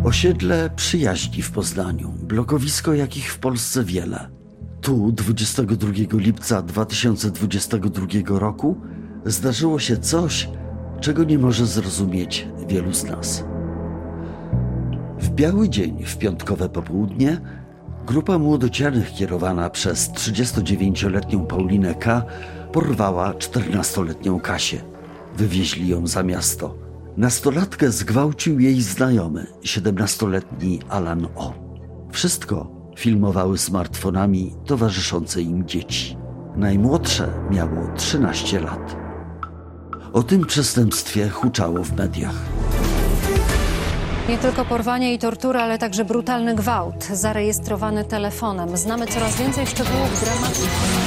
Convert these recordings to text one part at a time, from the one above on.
Osiedle Przyjaźni w Poznaniu, blokowisko jakich w Polsce wiele. Tu 22 lipca 2022 roku zdarzyło się coś, czego nie może zrozumieć wielu z nas. W biały dzień, w piątkowe popołudnie, grupa młodocianych kierowana przez 39-letnią Paulinę K. porwała 14-letnią Kasię. Wywieźli ją za miasto. Nastolatkę zgwałcił jej znajomy, 17-letni Alan O. Wszystko filmowały smartfonami towarzyszące im dzieci. Najmłodsze miało 13 lat. O tym przestępstwie huczało w mediach. Nie tylko porwanie i tortura, ale także brutalny gwałt, zarejestrowany telefonem. Znamy coraz więcej szczegółów dramatu.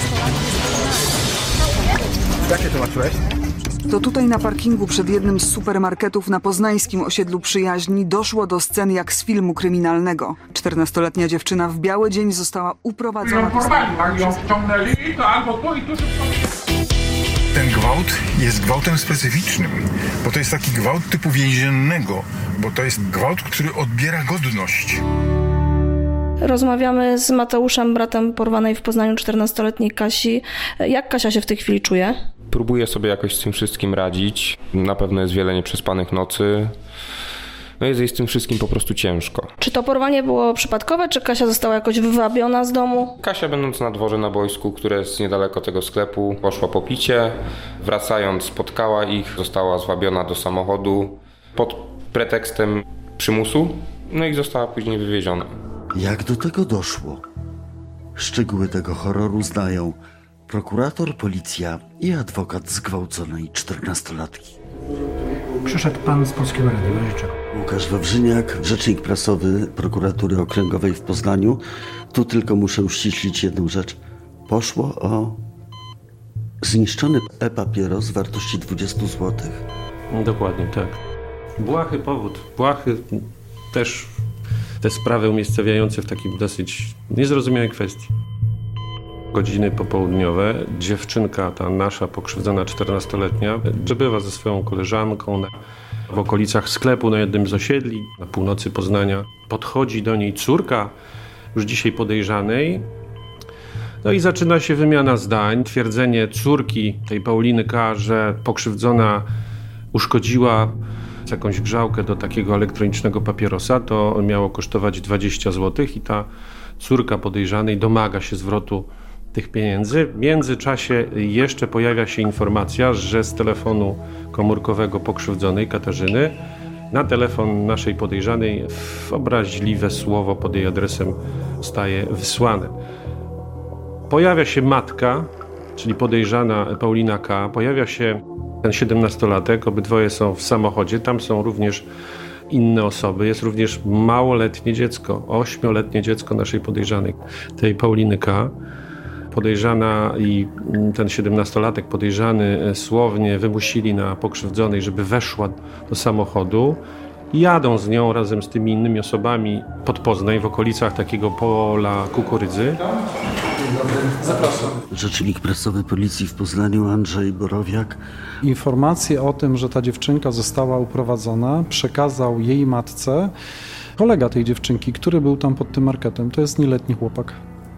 Jakie zobaczyłeś? To tutaj na parkingu przed jednym z supermarketów na poznańskim osiedlu Przyjaźni doszło do scen jak z filmu kryminalnego. 14-letnia dziewczyna w biały dzień została uprowadzona do samochodu. ją wciągnęli, to albo tu i tu szybko. Ten gwałt jest gwałtem specyficznym, bo to jest taki gwałt typu więziennego, bo to jest gwałt, który odbiera godność. Rozmawiamy z Mateuszem, bratem porwanej w Poznaniu 14-letniej Kasi. Jak Kasia się w tej chwili czuje? Próbuję sobie jakoś z tym wszystkim radzić. Na pewno jest wiele nieprzespanych nocy. No jest jej z tym wszystkim po prostu ciężko. Czy to porwanie było przypadkowe, czy Kasia została jakoś wywabiona z domu? Kasia, będąc na dworze na boisku, które jest niedaleko tego sklepu, poszła po picie. Wracając, spotkała ich, została zwabiona do samochodu pod pretekstem przymusu, no i została później wywieziona. Jak do tego doszło? Szczegóły tego horroru znają prokurator, policja i adwokat zgwałconej 14-latki. Przyszedł pan z Polskiego Radia, życzę. Łukasz Wawrzyniak, rzecznik prasowy Prokuratury Okręgowej w Poznaniu. Tu tylko muszę uściślić jedną rzecz. Poszło o zniszczony e-papieros wartości 20 zł. Dokładnie, tak. Błahy powód. Błahy też te sprawy umiejscowiające w takim dosyć niezrozumiałej kwestii. Godziny popołudniowe. Dziewczynka, ta nasza pokrzywdzona 14-letnia, przebywa ze swoją koleżanką w okolicach sklepu na jednym z osiedli na północy Poznania. Podchodzi do niej córka, już dzisiaj podejrzanej. No i zaczyna się wymiana zdań. Twierdzenie córki tej Pauliny K., że pokrzywdzona uszkodziła jakąś grzałkę do takiego elektronicznego papierosa, to miało kosztować 20 zł i ta córka podejrzanej domaga się zwrotu tych pieniędzy. W międzyczasie jeszcze pojawia się informacja, że z telefonu komórkowego pokrzywdzonej Katarzyny na telefon naszej podejrzanej obraźliwe słowo pod jej adresem zostaje wysłane. Pojawia się matka, czyli podejrzana Paulina K., pojawia się ten 17-latek, obydwoje są w samochodzie, tam są również inne osoby, jest również małoletnie dziecko, 8-letnie dziecko naszej podejrzanej, tej Pauliny K. Podejrzana i ten 17-latek podejrzany słownie wymusili na pokrzywdzonej, żeby weszła do samochodu. Jadą z nią razem z tymi innymi osobami pod Poznań, w okolicach takiego pola kukurydzy. Zapraszam. Rzecznik prasowy policji w Poznaniu Andrzej Borowiak. Informację o tym, że ta dziewczynka została uprowadzona, przekazał jej matce kolega tej dziewczynki, który był tam pod tym marketem. To jest nieletni chłopak.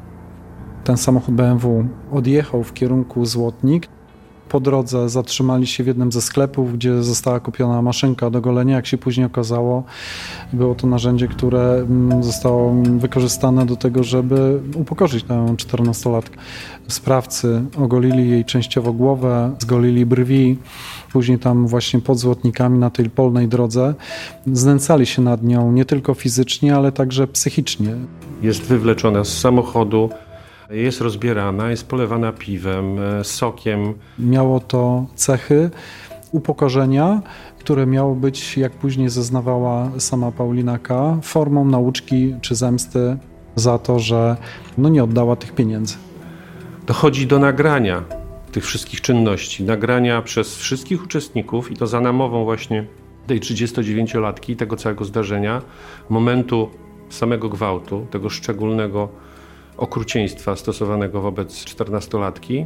Ten samochód BMW odjechał w kierunku Złotnik. Po drodze zatrzymali się w jednym ze sklepów, gdzie została kupiona maszynka do golenia. Jak się później okazało, było to narzędzie, które zostało wykorzystane do tego, żeby upokorzyć tę 14-latkę. Sprawcy ogolili jej częściowo głowę, zgolili brwi. Później tam właśnie pod Złotnikami na tej polnej drodze znęcali się nad nią nie tylko fizycznie, ale także psychicznie. Jest wywleczona z samochodu. Jest rozbierana, jest polewana piwem, sokiem. Miało to cechy upokorzenia, które miało być, jak później zeznawała sama Paulina K., formą nauczki czy zemsty za to, że nie oddała tych pieniędzy. Dochodzi do nagrania tych wszystkich czynności, nagrania przez wszystkich uczestników i to za namową właśnie tej 39-latki, tego całego zdarzenia, momentu samego gwałtu, tego szczególnego okrucieństwa stosowanego wobec 14-latki.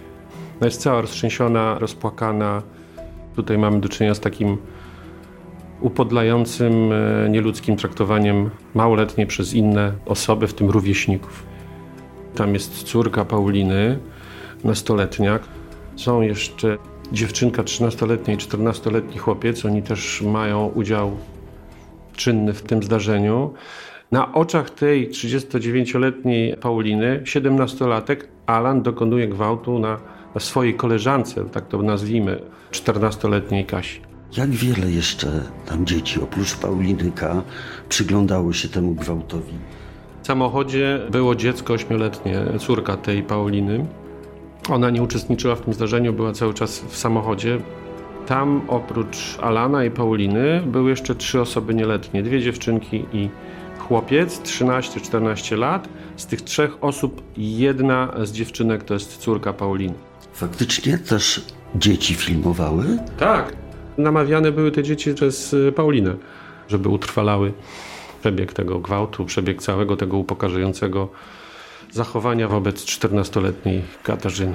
Jest cała roztrzęsiona, rozpłakana. Tutaj mamy do czynienia z takim upodlającym, nieludzkim traktowaniem małoletniej przez inne osoby, w tym rówieśników. Tam jest córka Pauliny, nastoletnia. Są jeszcze dziewczynka 13-letnia i 14-letni chłopiec. Oni też mają udział czynny w tym zdarzeniu. Na oczach tej 39-letniej Pauliny 17-latek Alan dokonuje gwałtu na swojej koleżance, tak to nazwijmy, 14-letniej Kasi. Jak wiele jeszcze tam dzieci, oprócz Pauliny K., przyglądało się temu gwałtowi? W samochodzie było dziecko 8-letnie, córka tej Pauliny. Ona nie uczestniczyła w tym zdarzeniu, była cały czas w samochodzie. Tam oprócz Alana i Pauliny były jeszcze 3 osoby nieletnie, 2 dziewczynki i chłopiec, 13-14 lat. Z tych 3 osób jedna z dziewczynek to jest córka Pauliny. Faktycznie też dzieci filmowały? Tak. Namawiane były te dzieci przez Paulinę, żeby utrwalały przebieg tego gwałtu, przebieg całego tego upokarzającego zachowania wobec 14-letniej Katarzyny.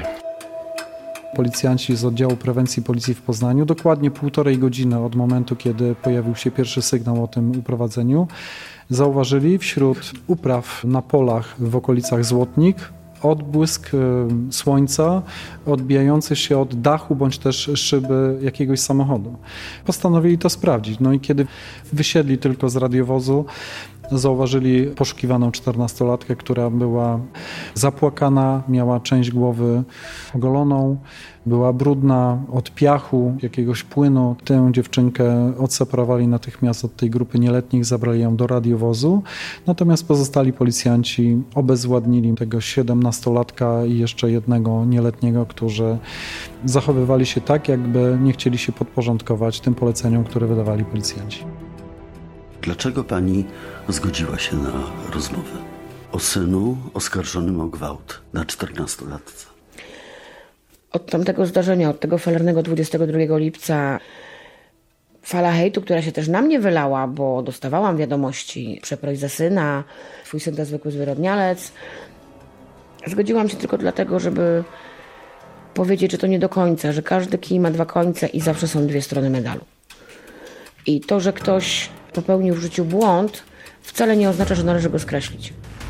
Policjanci z oddziału prewencji policji w Poznaniu dokładnie 1,5 godziny od momentu, kiedy pojawił się pierwszy sygnał o tym uprowadzeniu, zauważyli wśród upraw na polach w okolicach Złotnik odbłysk słońca odbijający się od dachu bądź też szyby jakiegoś samochodu. Postanowili to sprawdzić. No i kiedy wysiedli tylko z radiowozu, zauważyli poszukiwaną 14-latkę, która była zapłakana, miała część głowy ogoloną, była brudna od piachu, jakiegoś płynu. Tę dziewczynkę odseparowali natychmiast od tej grupy nieletnich, zabrali ją do radiowozu. Natomiast pozostali policjanci obezwładnili tego 17-latka i jeszcze jednego nieletniego, którzy zachowywali się tak, jakby nie chcieli się podporządkować tym poleceniom, które wydawali policjanci. Dlaczego pani zgodziła się na rozmowę o synu oskarżonym o gwałt na 14-latce? Od tamtego zdarzenia, od tego falernego 22 lipca fala hejtu, która się też na mnie wylała, bo dostawałam wiadomości: przeproś za syna, twój syn to zwykły zwyrodnialec. Zgodziłam się tylko dlatego, żeby powiedzieć, że to nie do końca, że każdy kij ma 2 końce i zawsze są 2 strony medalu. I to, że ktoś popełnił w życiu błąd, wcale nie oznacza, że należy go skreślić.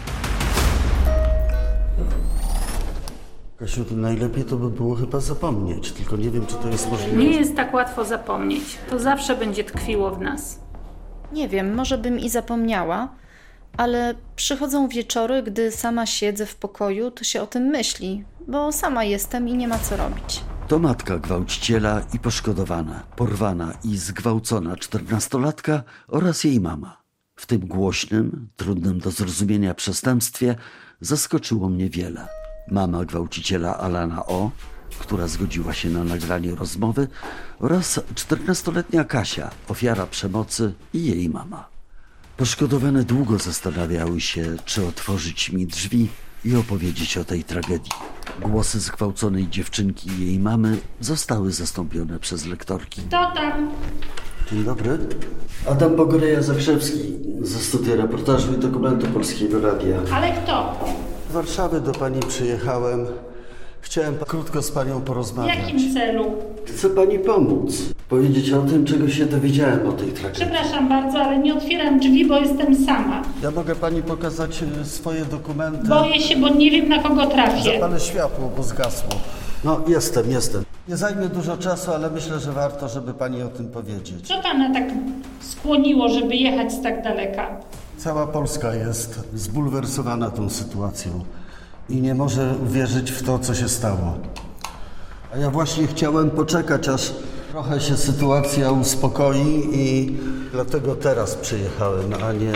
Kasiu, najlepiej to by było chyba zapomnieć, tylko nie wiem, czy to jest możliwe. Nie jest tak łatwo zapomnieć. To zawsze będzie tkwiło w nas. Nie wiem, może bym i zapomniała, ale przychodzą wieczory, gdy sama siedzę w pokoju, to się o tym myśli, bo sama jestem i nie ma co robić. To matka gwałciciela i poszkodowana, porwana i zgwałcona 14-latka oraz jej mama. W tym głośnym, trudnym do zrozumienia przestępstwie zaskoczyło mnie wiele. Mama gwałciciela Alana O., która zgodziła się na nagranie rozmowy, oraz 14-letnia Kasia, ofiara przemocy, i jej mama. Poszkodowane długo zastanawiały się, czy otworzyć mi drzwi i opowiedzieć o tej tragedii. Głosy zgwałconej dziewczynki i jej mamy zostały zastąpione przez lektorki. Kto tam? Dzień dobry. Adam Bogoreja-Zakrzewski ze Studia Reportażu i Dokumentu Polskiego Radia. Ale kto? Z Warszawy do pani przyjechałem. Chciałem krótko z panią porozmawiać. W jakim celu? Chcę pani pomóc. Powiedzieć o tym, czego się dowiedziałem o tej tragedii. Przepraszam bardzo, ale nie otwieram drzwi, bo jestem sama. Ja mogę pani pokazać swoje dokumenty? Boję się, bo nie wiem, na kogo trafię. Zapalę światło, bo zgasło. No, jestem. Nie zajmie dużo czasu, ale myślę, że warto, żeby pani o tym powiedzieć. Co pana tak skłoniło, żeby jechać z tak daleka? Cała Polska jest zbulwersowana tą sytuacją i nie może uwierzyć w to, co się stało. A ja właśnie chciałem poczekać, aż trochę się sytuacja uspokoi i dlatego teraz przyjechałem, a nie...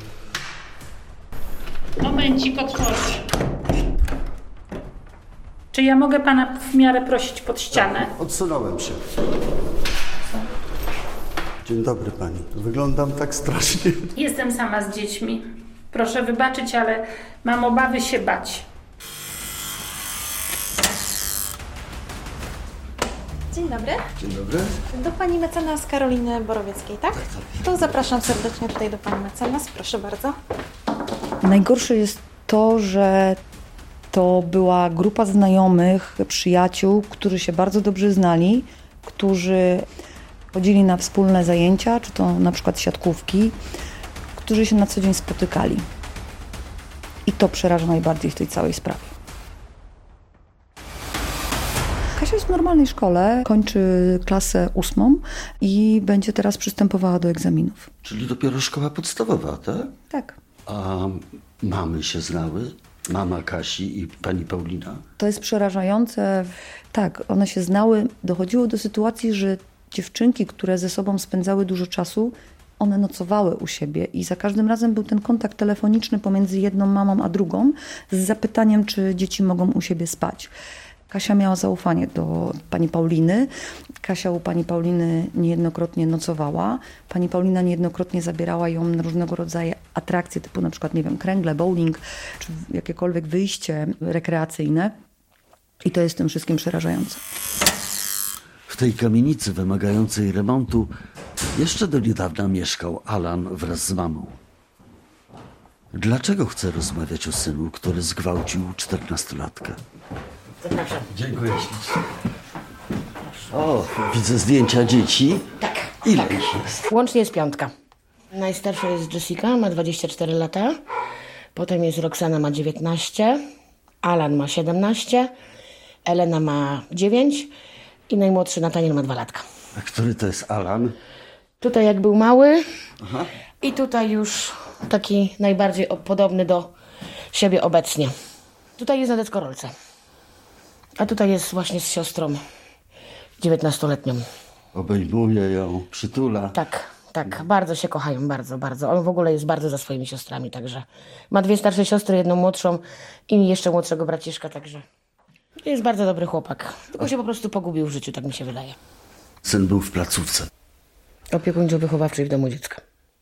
Momencik, otworzę. Czy ja mogę pana w miarę prosić pod ścianę? Tak, odsunąłem się. Dzień dobry pani. Wyglądam tak strasznie. Jestem sama z dziećmi. Proszę wybaczyć, ale mam obawy się bać. Dzień dobry. Dzień dobry. Do pani mecenas Karoliny Borowieckiej, tak? To zapraszam serdecznie tutaj do pani mecenas. Proszę bardzo. Najgorsze jest to, że to była grupa znajomych, przyjaciół, którzy się bardzo dobrze znali, którzy Chodzili na wspólne zajęcia, czy to na przykład siatkówki, którzy się na co dzień spotykali. I to przeraża najbardziej w tej całej sprawie. Kasia jest w normalnej szkole, kończy klasę 8 i będzie teraz przystępowała do egzaminów. Czyli dopiero szkoła podstawowa, tak? Tak. A mamy się znały? Mama Kasi i pani Paulina? To jest przerażające. Tak, one się znały. Dochodziło do sytuacji, że dziewczynki, które ze sobą spędzały dużo czasu, one nocowały u siebie i za każdym razem był ten kontakt telefoniczny pomiędzy jedną mamą a drugą z zapytaniem, czy dzieci mogą u siebie spać. Kasia miała zaufanie do pani Pauliny. Kasia u pani Pauliny niejednokrotnie nocowała. Pani Paulina niejednokrotnie zabierała ją na różnego rodzaju atrakcje, typu na przykład, nie wiem, kręgle, bowling, czy jakiekolwiek wyjście rekreacyjne. I to jest tym wszystkim przerażające. W tej kamienicy wymagającej remontu jeszcze do niedawna mieszkał Alan wraz z mamą. Dlaczego chce rozmawiać o synu, który zgwałcił 14-latkę? Zapraszam. Dziękuję ślicznie. O, widzę zdjęcia dzieci. Tak. Ile ich jest? Łącznie jest 5. Najstarsza jest Jessica, ma 24 lata. Potem jest Roxana, ma 19. Alan ma 17. Elena ma 9. I najmłodszy Nataniel ma 2 latka. A który to jest Alan? Tutaj jak był mały. Aha. I tutaj już taki najbardziej podobny do siebie obecnie. Tutaj jest na deskorolce. A tutaj jest właśnie z siostrą 19-letnią. Obejmuje ją, przytula. Tak, bardzo się kochają, bardzo. On w ogóle jest bardzo za swoimi siostrami, także ma 2 starsze siostry, 1 młodszą i jeszcze młodszego braciszka, także jest bardzo dobry chłopak. Tylko się po prostu pogubił w życiu, tak mi się wydaje. Syn był w placówce. Opiekuńczo-wychowawczej w domu dziecka.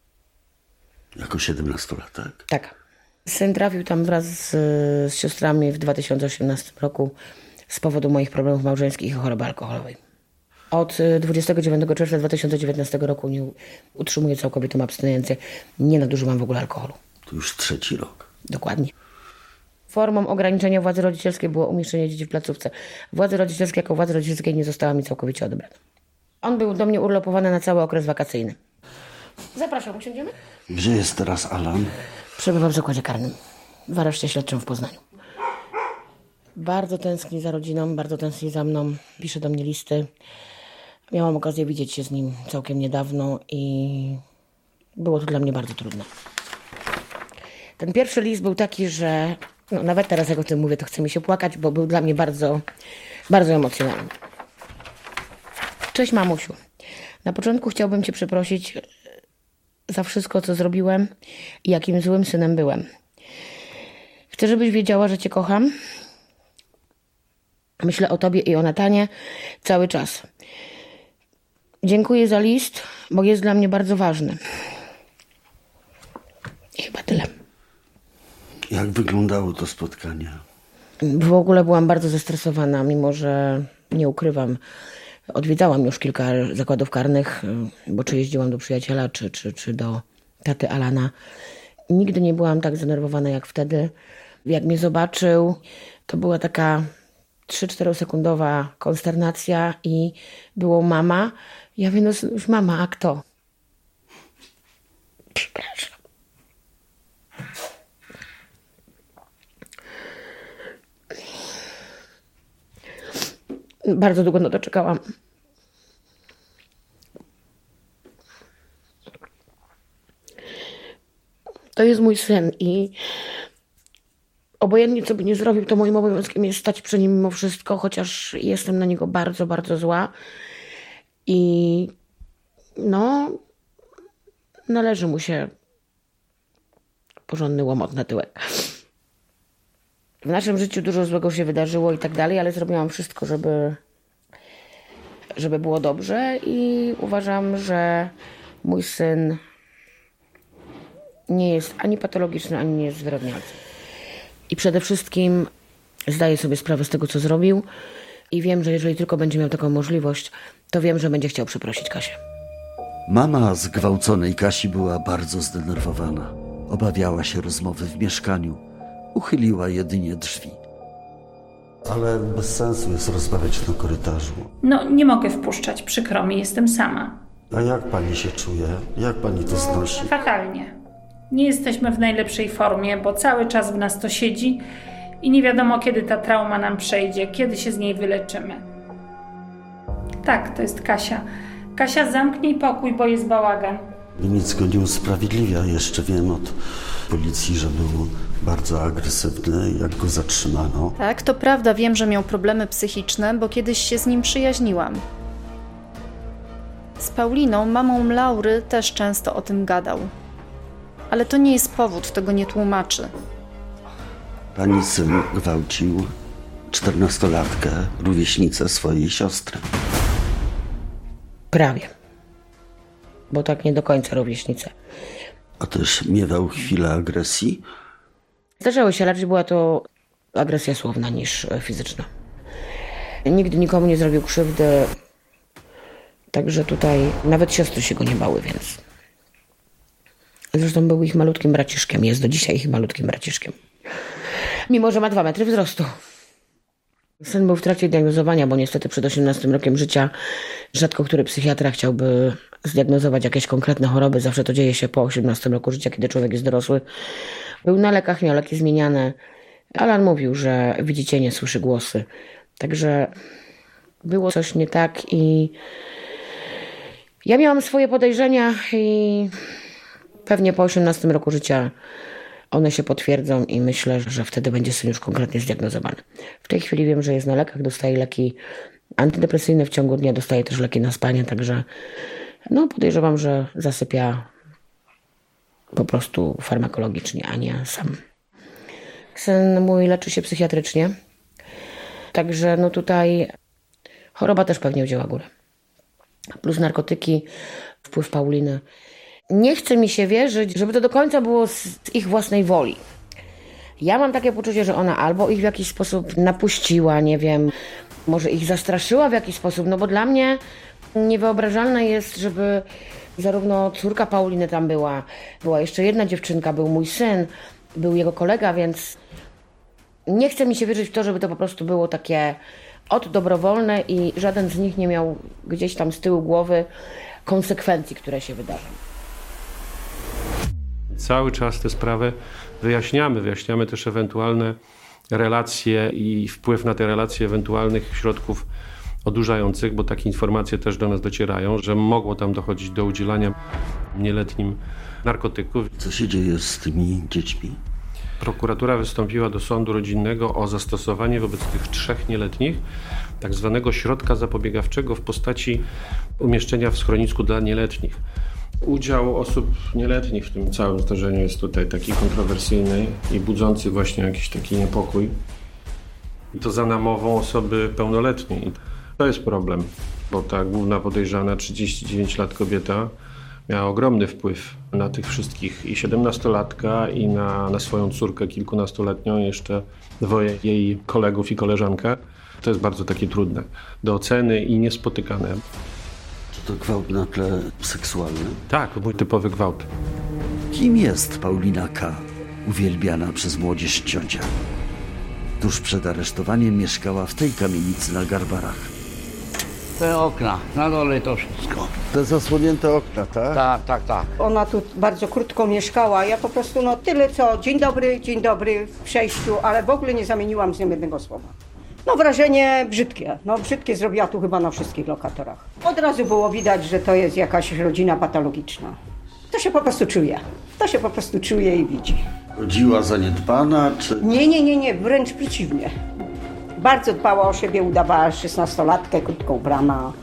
Jako 17-latek? Tak. Syn trafił tam wraz z siostrami w 2018 roku z powodu moich problemów małżeńskich i choroby alkoholowej. Od 29 czerwca 2019 roku nie utrzymuję całkowitą abstynencję. Nie nadużywam w ogóle alkoholu. To już 3. rok. Dokładnie. Formą ograniczenia władzy rodzicielskiej było umieszczenie dzieci w placówce. Władzy rodzicielskiej jako władzy rodzicielskiej nie została mi całkowicie odebrana. On był do mnie urlopowany na cały okres wakacyjny. Zapraszam, usiądziemy? Gdzie jest teraz Alan? Przebywa w zakładzie karnym. W areszcie śledczym w Poznaniu. Bardzo tęskni za rodziną, bardzo tęskni za mną. Pisze do mnie listy. Miałam okazję widzieć się z nim całkiem niedawno i było to dla mnie bardzo trudne. Ten pierwszy list był taki, że nawet teraz jak o tym mówię, to chce mi się płakać, bo był dla mnie bardzo, bardzo emocjonalny. Cześć mamusiu. Na początku chciałbym cię przeprosić za wszystko, co zrobiłem i jakim złym synem byłem. Chcę, żebyś wiedziała, że cię kocham. Myślę o tobie i o Natanie cały czas. Dziękuję za list, bo jest dla mnie bardzo ważny. I chyba tyle. Jak wyglądało to spotkanie? W ogóle byłam bardzo zestresowana, mimo że nie ukrywam. Odwiedzałam już kilka zakładów karnych, bo czy jeździłam do przyjaciela, czy do taty Alana. Nigdy nie byłam tak zdenerwowana jak wtedy. Jak mnie zobaczył, to była taka 3-4 sekundowa konsternacja i było mama. Ja mówię, no już mama, a kto? Przepraszam. Bardzo długo na to czekałam. To jest mój syn i obojętnie co by nie zrobił, to moim obowiązkiem jest stać przy nim mimo wszystko, chociaż jestem na niego bardzo, bardzo zła. I no, należy mu się porządny łomot na tyłek. W naszym życiu dużo złego się wydarzyło i tak dalej, ale zrobiłam wszystko, żeby było dobrze i uważam, że mój syn nie jest ani patologiczny, ani nie jest zwyrodnialcem. I przede wszystkim zdaję sobie sprawę z tego, co zrobił i wiem, że jeżeli tylko będzie miał taką możliwość, to wiem, że będzie chciał przeprosić Kasię. Mama zgwałconej Kasi była bardzo zdenerwowana. Obawiała się rozmowy w mieszkaniu. Uchyliła jedynie drzwi. Ale bez sensu jest rozmawiać na korytarzu. No, nie mogę wpuszczać, przykro mi, jestem sama. A jak pani się czuje? Jak pani to znosi? Fatalnie. Nie jesteśmy w najlepszej formie, bo cały czas w nas to siedzi i nie wiadomo, kiedy ta trauma nam przejdzie, kiedy się z niej wyleczymy. Tak, to jest Kasia. Kasia, zamknij pokój, bo jest bałagan. Nic go nie usprawiedliwia. Jeszcze wiem od policji, że był bardzo agresywny, jak go zatrzymano. Tak, to prawda, wiem, że miał problemy psychiczne, bo kiedyś się z nim przyjaźniłam. Z Pauliną, mamą Laury, też często o tym gadał. Ale to nie jest powód, tego nie tłumaczy. Pani syn gwałcił 14-latkę, rówieśnicę swojej siostry. Prawie. Bo tak nie do końca rówieśnicę. A też miewał chwilę agresji? Zdarzało się, raczej była to agresja słowna niż fizyczna. Nigdy nikomu nie zrobił krzywdy. Także tutaj nawet siostry się go nie bały, więc... Zresztą był ich malutkim braciszkiem. Jest do dzisiaj ich malutkim braciszkiem. Mimo że ma 2 metry wzrostu. Syn był w trakcie diagnozowania, bo niestety przed 18 rokiem życia rzadko który psychiatra chciałby zdiagnozować jakieś konkretne choroby. Zawsze to dzieje się po 18 roku życia, kiedy człowiek jest dorosły. Był na lekach, miał leki zmieniane. Alan mówił, że widzi cienie, słyszy głosy. Także było coś nie tak i ja miałam swoje podejrzenia i pewnie po 18 roku życia one się potwierdzą i myślę, że wtedy będzie syn już konkretnie zdiagnozowany. W tej chwili wiem, że jest na lekach, dostaje leki antydepresyjne w ciągu dnia, dostaje też leki na spanie, także no podejrzewam, że zasypia po prostu farmakologicznie, a nie sam. Syn mój leczy się psychiatrycznie, także no tutaj choroba też pewnie wzięła górę. Plus narkotyki, wpływ Pauliny. Nie chce mi się wierzyć, żeby to do końca było z ich własnej woli. Ja mam takie poczucie, że ona albo ich w jakiś sposób napuściła, nie wiem, może ich zastraszyła w jakiś sposób, no bo dla mnie niewyobrażalne jest, żeby zarówno córka Pauliny tam była jeszcze jedna dziewczynka, był mój syn, był jego kolega, więc nie chce mi się wierzyć w to, żeby to po prostu było takie dobrowolne i żaden z nich nie miał gdzieś tam z tyłu głowy konsekwencji, które się wydarzą. Cały czas tę sprawę wyjaśniamy też ewentualne relacje i wpływ na te relacje ewentualnych środków odurzających, bo takie informacje też do nas docierają, że mogło tam dochodzić do udzielania nieletnim narkotyków. Co się dzieje z tymi dziećmi? Prokuratura wystąpiła do sądu rodzinnego o zastosowanie wobec tych 3 nieletnich tak zwanego środka zapobiegawczego w postaci umieszczenia w schronisku dla nieletnich. Udział osób nieletnich w tym całym zdarzeniu jest tutaj taki kontrowersyjny i budzący właśnie jakiś taki niepokój. I to za namową osoby pełnoletniej. To jest problem, bo ta główna podejrzana, 39 lat kobieta, miała ogromny wpływ na tych wszystkich i 17-latka i na swoją córkę kilkunastoletnią, jeszcze 2 jej kolegów i koleżankę. To jest bardzo takie trudne do oceny i niespotykane. Czy to gwałt na tle seksualnym? Tak, to mój typowy gwałt. Kim jest Paulina K., uwielbiana przez młodzież ciocia? Tuż przed aresztowaniem mieszkała w tej kamienicy na Garbarach. Te okna, na dole to wszystko. Te zasłonięte okna, tak? Tak. Ona tu bardzo krótko mieszkała. Ja po prostu tyle co dzień dobry w przejściu, ale w ogóle nie zamieniłam z nią jednego słowa. Wrażenie brzydkie. Brzydkie zrobiła tu chyba na wszystkich lokatorach. Od razu było widać, że to jest jakaś rodzina patologiczna. To się po prostu czuje i widzi. Chodziła zaniedbana, czy... Nie, wręcz przeciwnie. Bardzo dbała o siebie, udawała 16-latkę, krótko ubrana.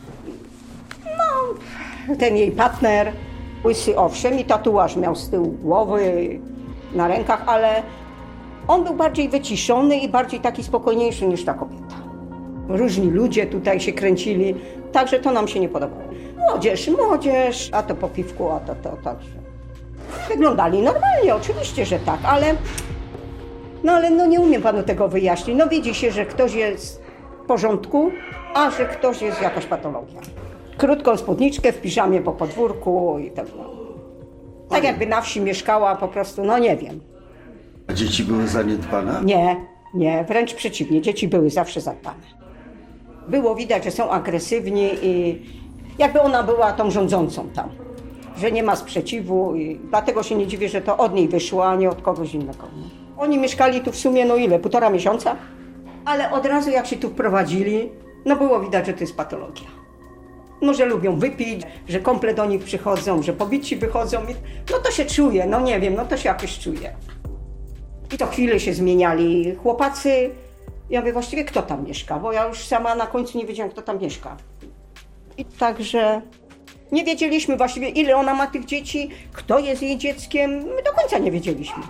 Ten jej partner, łysy owszem i tatuaż miał z tyłu głowy, na rękach, ale on był bardziej wyciszony i bardziej taki spokojniejszy niż ta kobieta. Różni ludzie tutaj się kręcili, także to nam się nie podobało. Młodzież, a to po piwku, a to także. Wyglądali normalnie, oczywiście, że tak, ale nie umiem panu tego wyjaśnić. Widzi się, że ktoś jest w porządku, a że ktoś jest jakaś patologia. Krótką spódniczkę w piżamie po podwórku i tak dalej. Tak jakby na wsi mieszkała po prostu, nie wiem. A dzieci były zaniedbane? Nie, Nie, wręcz przeciwnie, dzieci były zawsze zadbane. Było widać, że są agresywni i jakby ona była tą rządzącą tam, że nie ma sprzeciwu i dlatego się nie dziwię, że to od niej wyszło, a nie od kogoś innego. Oni mieszkali tu w sumie, 1,5 miesiąca, ale od razu jak się tu wprowadzili, było widać, że to jest patologia. Że lubią wypić, że komple do nich przychodzą, że pobici wychodzą. To się czuje, nie wiem, to się jakoś czuje. I to chwilę się zmieniali chłopacy. Ja mówię, właściwie kto tam mieszka, bo ja już sama na końcu nie wiedziałam, kto tam mieszka. I także nie wiedzieliśmy właściwie, ile ona ma tych dzieci, kto jest jej dzieckiem, my do końca nie wiedzieliśmy.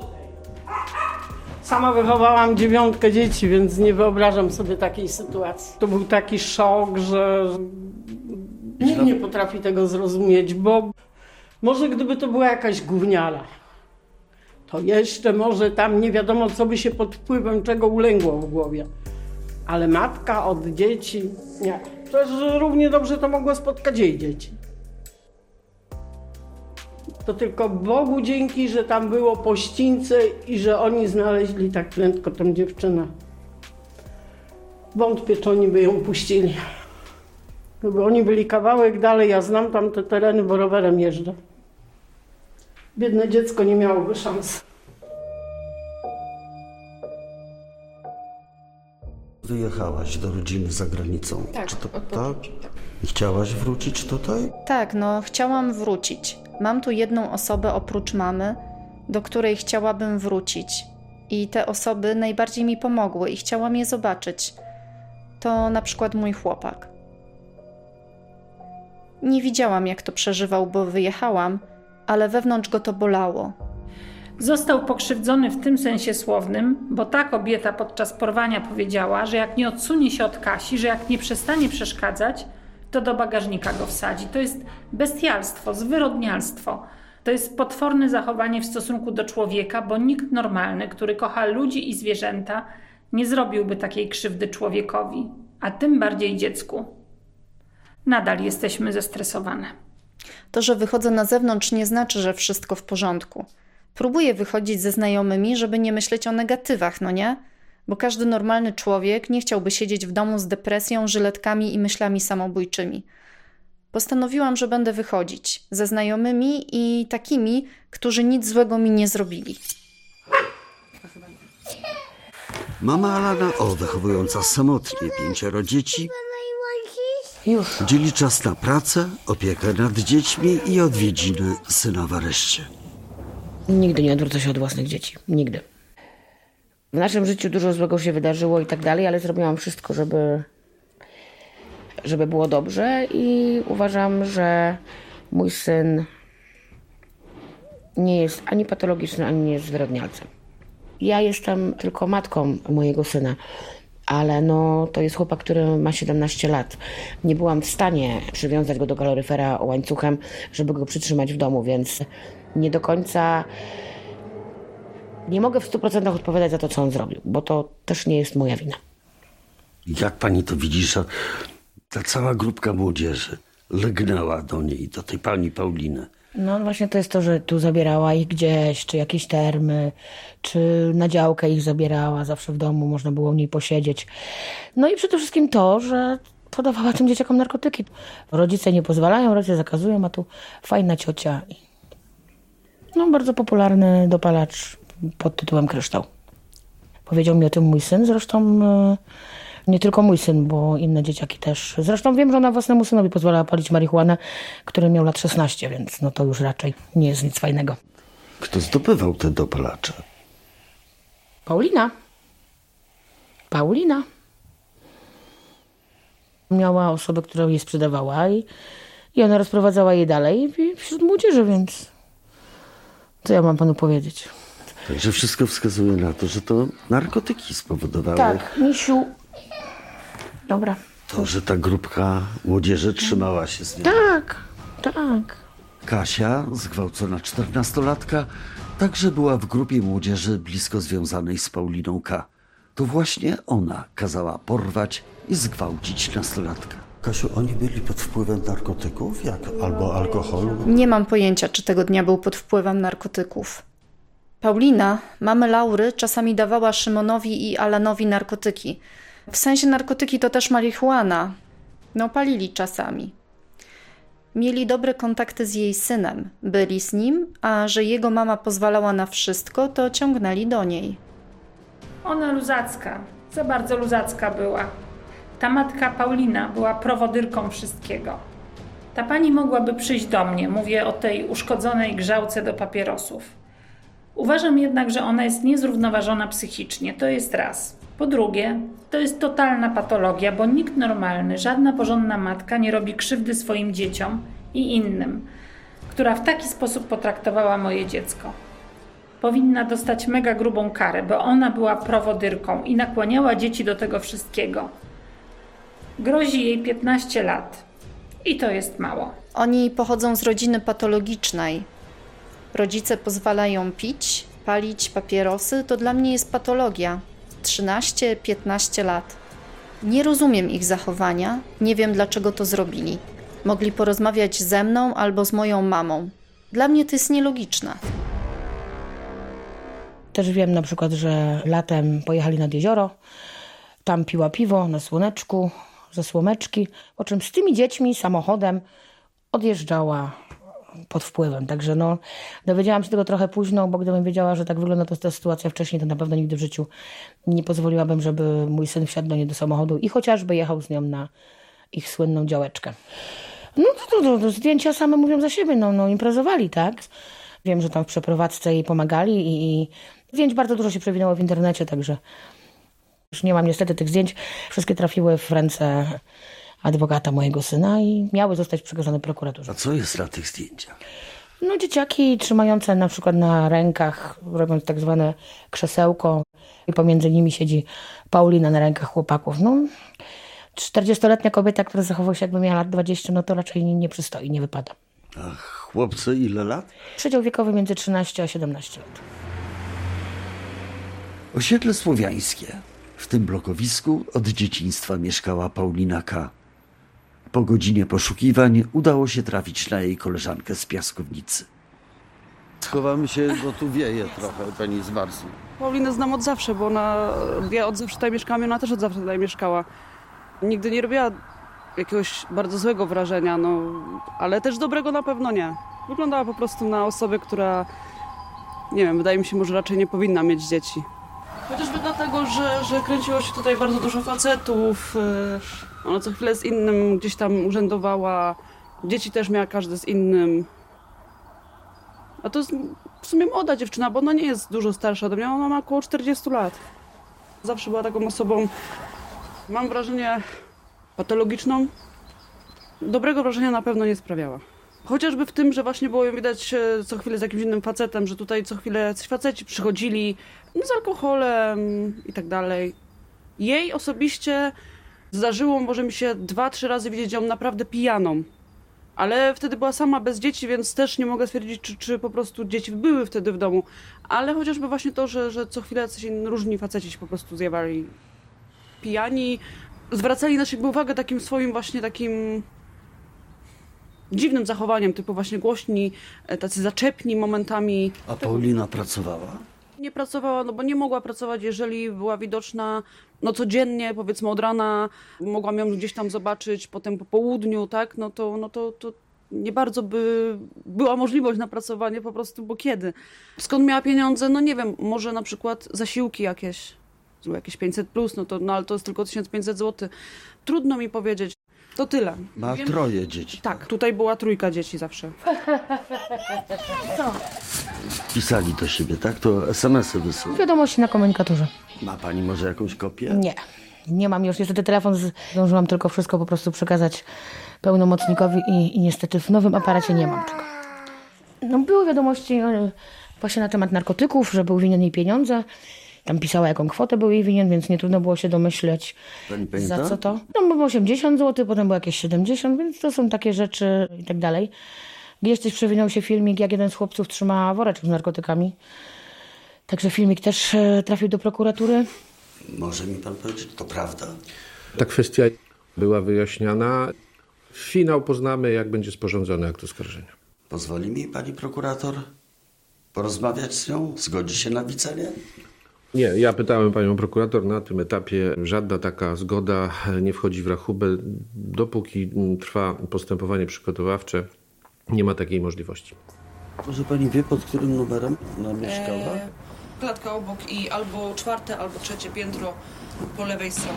Sama wychowałam 9 dzieci, więc nie wyobrażam sobie takiej sytuacji. To był taki szok, że nikt nie potrafi tego zrozumieć, bo może gdyby to była jakaś gówniara, to jeszcze może tam nie wiadomo, co by się pod wpływem czego ulęgło w głowie. Ale matka od dzieci, nie. Też równie dobrze to mogło spotkać jej dzieci. To tylko Bogu dzięki, że tam było pościńce i że oni znaleźli tak prędko tą dziewczynę. Wątpię, czy oni by ją puścili. Gdyby oni byli kawałek dalej, ja znam tam te tereny, bo rowerem jeżdżę. Biedne dziecko nie miałoby szans. Wyjechałaś do rodziny za granicą. Tak, tak? I chciałaś wrócić tutaj? Tak, chciałam wrócić. Mam tu jedną osobę oprócz mamy, do której chciałabym wrócić. I te osoby najbardziej mi pomogły i chciałam je zobaczyć. To na przykład mój chłopak. Nie widziałam, jak to przeżywał, bo wyjechałam, ale wewnątrz go to bolało. Został pokrzywdzony w tym sensie słownym, bo ta kobieta podczas porwania powiedziała, że jak nie odsunie się od Kasi, że jak nie przestanie przeszkadzać, to do bagażnika go wsadzi. To jest bestialstwo, zwyrodnialstwo. To jest potworne zachowanie w stosunku do człowieka, bo nikt normalny, który kocha ludzi i zwierzęta, nie zrobiłby takiej krzywdy człowiekowi, a tym bardziej dziecku. Nadal jesteśmy zestresowane. To, że wychodzę na zewnątrz, nie znaczy, że wszystko w porządku. Próbuję wychodzić ze znajomymi, żeby nie myśleć o negatywach, nie? Bo każdy normalny człowiek nie chciałby siedzieć w domu z depresją, żyletkami i myślami samobójczymi. Postanowiłam, że będę wychodzić ze znajomymi i takimi, którzy nic złego mi nie zrobili. Mama Alana, wychowująca samotnie 5 dzieci, dzieli czas na pracę, opiekę nad dziećmi i odwiedziny syna w areszcie. Nigdy nie odwrócę się od własnych dzieci. Nigdy. W naszym życiu dużo złego się wydarzyło i tak dalej, ale zrobiłam wszystko, żeby było dobrze i uważam, że mój syn nie jest ani patologiczny, ani nie jest zwyrodnialcem. Ja jestem tylko matką mojego syna, ale to jest chłopak, który ma 17 lat. Nie byłam w stanie przywiązać go do kaloryfera łańcuchem, żeby go przytrzymać w domu, więc nie do końca nie mogę w 100% odpowiadać za to, co on zrobił, bo to też nie jest moja wina. Jak pani to widzi, że ta cała grupka młodzieży legnęła do niej, do tej pani Pauliny? Właśnie to jest to, że tu zabierała ich gdzieś, czy jakieś termy, czy na działkę ich zabierała, zawsze w domu można było u niej posiedzieć. I przede wszystkim to, że podawała tym dzieciakom narkotyki. Rodzice nie pozwalają, rodzice zakazują, a tu fajna ciocia. Bardzo popularny dopalacz pod tytułem Kryształ. Powiedział mi o tym mój syn, zresztą nie tylko mój syn, bo inne dzieciaki też. Zresztą wiem, że ona własnemu synowi pozwalała palić marihuanę, który miał lat 16, więc to już raczej nie jest nic fajnego. Kto zdobywał te dopalacze? Paulina. Miała osobę, która jej sprzedawała i ona rozprowadzała jej dalej wśród młodzieży, więc co ja mam panu powiedzieć? Także wszystko wskazuje na to, że to narkotyki spowodowały. Tak, misiu. Dobra. To, że ta grupka młodzieży trzymała się z nim. Tak. Kasia, zgwałcona 14-latka, także była w grupie młodzieży blisko związanej z Pauliną K. To właśnie ona kazała porwać i zgwałcić nastolatka. Kasiu, oni byli pod wpływem narkotyków albo alkoholu? Nie mam pojęcia, czy tego dnia był pod wpływem narkotyków. Paulina, mamy Laury, czasami dawała Szymonowi i Alanowi narkotyki. W sensie narkotyki to też marihuana. No, palili czasami. Mieli dobre kontakty z jej synem, byli z nim, a że jego mama pozwalała na wszystko, to ciągnęli do niej. Ona luzacka, za bardzo luzacka była. Ta matka Paulina była prowodyrką wszystkiego. Ta pani mogłaby przyjść do mnie, mówię o tej uszkodzonej grzałce do papierosów. Uważam jednak, że ona jest niezrównoważona psychicznie, to jest raz. Po drugie, to jest totalna patologia, bo nikt normalny, żadna porządna matka nie robi krzywdy swoim dzieciom i innym, która w taki sposób potraktowała moje dziecko. Powinna dostać mega grubą karę, bo ona była prowodyrką i nakłaniała dzieci do tego wszystkiego. Grozi jej 15 lat i to jest mało. Oni pochodzą z rodziny patologicznej. Rodzice pozwalają pić, palić papierosy, to dla mnie jest patologia. 13-15 lat. Nie rozumiem ich zachowania, nie wiem dlaczego to zrobili. Mogli porozmawiać ze mną albo z moją mamą. Dla mnie to jest nielogiczne. Też wiem na przykład, że latem pojechali nad jezioro, tam piła piwo na słoneczku, ze słomeczki, po czym z tymi dziećmi samochodem odjeżdżała pod wpływem. Także dowiedziałam się tego trochę późno, bo gdybym wiedziała, że tak wygląda ta sytuacja wcześniej, to na pewno nigdy w życiu nie pozwoliłabym, żeby mój syn wsiadł do niej do samochodu i chociażby jechał z nią na ich słynną działeczkę. To zdjęcia same mówią za siebie, imprezowali, tak? Wiem, że tam w przeprowadzce jej pomagali i zdjęć bardzo dużo się przewinęło w internecie, także już nie mam niestety tych zdjęć. Wszystkie trafiły w ręce adwokata mojego syna i miały zostać przekazane prokuraturze. A co jest na tych zdjęciach? Dzieciaki trzymające na przykład na rękach, robiąc tak zwane krzesełko i pomiędzy nimi siedzi Paulina na rękach chłopaków. 40-letnia kobieta, która zachowuje się jakby miała lat 20, to raczej nie przystoi, nie wypada. A chłopcy ile lat? Przedział wiekowy między 13 a 17 lat. Osiedle Słowiańskie. W tym blokowisku od dzieciństwa mieszkała Paulina K. Po godzinie poszukiwań udało się trafić na jej koleżankę z piaskownicy. Schowamy się, bo tu wieje trochę, pani z Warsu. Paulinę znam od zawsze, bo ja od zawsze tutaj mieszkałam i ona też od zawsze tutaj mieszkała. Nigdy nie robiła jakiegoś bardzo złego wrażenia, ale też dobrego na pewno nie. Wyglądała po prostu na osobę, która, nie wiem, wydaje mi się, może raczej nie powinna mieć dzieci. Chociażby dlatego, że kręciło się tutaj bardzo dużo facetów, ona co chwilę z innym gdzieś tam urzędowała, dzieci też miała każdy z innym. A to jest w sumie młoda dziewczyna, bo ona nie jest dużo starsza ode mnie, ona ma około 40 lat. Zawsze była taką osobą, mam wrażenie, patologiczną. Dobrego wrażenia na pewno nie sprawiała. Chociażby w tym, że właśnie było ją widać co chwilę z jakimś innym facetem, że tutaj co chwilę jacyś faceci przychodzili z alkoholem i tak dalej. Jej osobiście zdarzyło może mi się 2-3 razy widzieć ją naprawdę pijaną. Ale wtedy była sama bez dzieci, więc też nie mogę stwierdzić, czy po prostu dzieci były wtedy w domu. Ale chociażby właśnie to, że co chwilę jacyś różni faceci się po prostu zjawali pijani. Zwracali na siebie uwagę takim swoim właśnie takim dziwnym zachowaniem, typu właśnie głośni, tacy zaczepni momentami. A Paulina pracowała? Nie pracowała, bo nie mogła pracować, jeżeli była widoczna codziennie, powiedzmy od rana, mogłam ją gdzieś tam zobaczyć, potem po południu, tak, to nie bardzo by była możliwość na pracowanie po prostu, bo kiedy? Skąd miała pieniądze? Nie wiem, może na przykład zasiłki jakieś 500+, ale to jest tylko 1500 zł. Trudno mi powiedzieć. To tyle. Ma 3 dzieci. Tak, tutaj była 3 dzieci zawsze. Co? Pisali do siebie, tak? To SMS-y wysyłali. Wiadomości na komunikatorze. Ma pani może jakąś kopię? Nie. Nie mam już niestety telefon, zdążyłam tylko wszystko po prostu przekazać pełnomocnikowi i niestety w nowym aparacie nie mam tego. Były wiadomości właśnie na temat narkotyków, że był winien jej pieniądze. Tam pisała, jaką kwotę był jej winien, więc nie trudno było się domyśleć, za co to. Było 80 zł, potem było jakieś 70, więc to są takie rzeczy i tak dalej. Gdzieś też przewinął się filmik, jak jeden z chłopców trzyma woreczek z narkotykami. Także filmik też trafił do prokuratury. Może mi pan powiedzieć, to prawda? Ta kwestia była wyjaśniana. Finał poznamy, jak będzie sporządzony akt oskarżenia. Pozwoli mi pani prokurator? porozmawiać z nią? Zgodzi się na widzenie? Nie, ja pytałem panią prokurator, na tym etapie żadna taka zgoda nie wchodzi w rachubę. Dopóki trwa postępowanie przygotowawcze, nie ma takiej możliwości. Może pani wie, pod którym numerem ona mieszkała? Klatka obok i albo 4., albo 3. piętro po lewej stronie.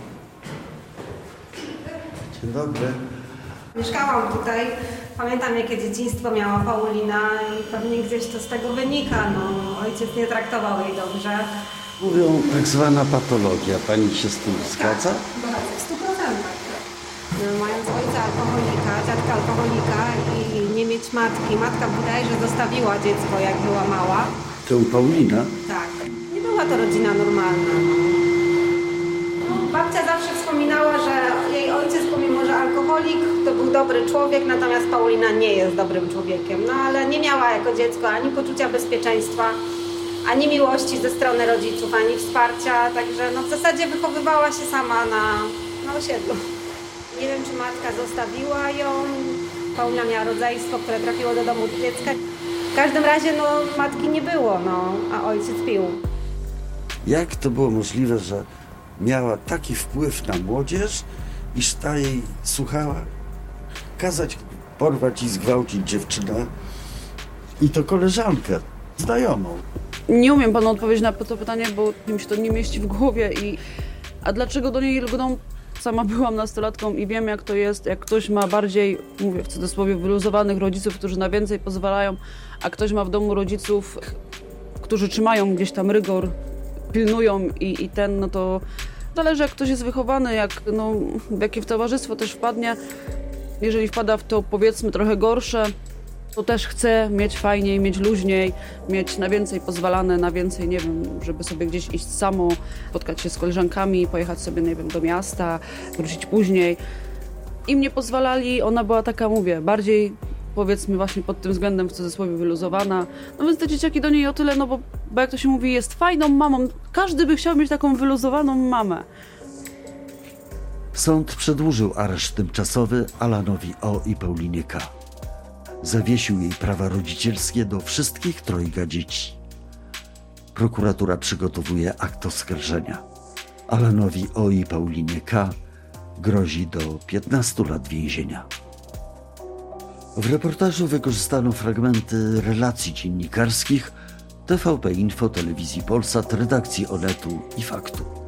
Dzień dobry. Mieszkałam tutaj. Pamiętam, jakie dzieciństwo miała Paulina i pewnie gdzieś to z tego wynika. No, ojciec nie traktował jej dobrze. Mówią tak zwana patologia. Pani się z tym zgadza? Tak, w 100%. Mając ojca alkoholika, dziadka alkoholika i nie mieć matki. Matka bodajże zostawiła dziecko, jak była mała. Tę Paulinę? Tak. Nie była to rodzina normalna. Babcia zawsze wspominała, że jej ojciec, pomimo że alkoholik, to był dobry człowiek, natomiast Paulina nie jest dobrym człowiekiem. No ale nie miała jako dziecko ani poczucia bezpieczeństwa, ani miłości ze strony rodziców, ani wsparcia, także no w zasadzie wychowywała się sama na osiedlu. Nie wiem, czy matka zostawiła ją. Paulina miała rodzeństwo, które trafiło do domu dziecka. W każdym razie no matki nie było, no, a ojciec pił. Jak to było możliwe, że miała taki wpływ na młodzież, iż ta jej słuchała kazać porwać i zgwałcić dziewczynę i to koleżankę, znajomą? Nie umiem panu odpowiedzieć na to pytanie, bo mi się to nie mieści w głowie. A dlaczego do niej lgną? Sama byłam nastolatką i wiem, jak to jest, jak ktoś ma bardziej, mówię w cudzysłowie, wyluzowanych rodziców, którzy na więcej pozwalają, a ktoś ma w domu rodziców, którzy trzymają gdzieś tam rygor, pilnują i ten, no to zależy, jak ktoś jest wychowany, w jakie w towarzystwo też wpadnie. Jeżeli wpada w to, powiedzmy, trochę gorsze, to też chce mieć fajniej, mieć luźniej, mieć na więcej pozwalane, na więcej, nie wiem, żeby sobie gdzieś iść samo, spotkać się z koleżankami, pojechać sobie, nie wiem, do miasta, wrócić później. Im nie pozwalali, ona była taka, mówię, bardziej, powiedzmy, właśnie pod tym względem w cudzysłowie wyluzowana. No więc te dzieciaki do niej o tyle, no bo jak to się mówi, jest fajną mamą. Każdy by chciał mieć taką wyluzowaną mamę. Sąd przedłużył areszt tymczasowy Alanowi O. i Paulinie K. Zawiesił jej prawa rodzicielskie do wszystkich trojga dzieci. Prokuratura przygotowuje akt oskarżenia. Alanowi O. i Paulinie K. grozi do 15 lat więzienia. W reportażu wykorzystano fragmenty relacji dziennikarskich TVP Info, Telewizji Polsat, redakcji Onetu i Faktu.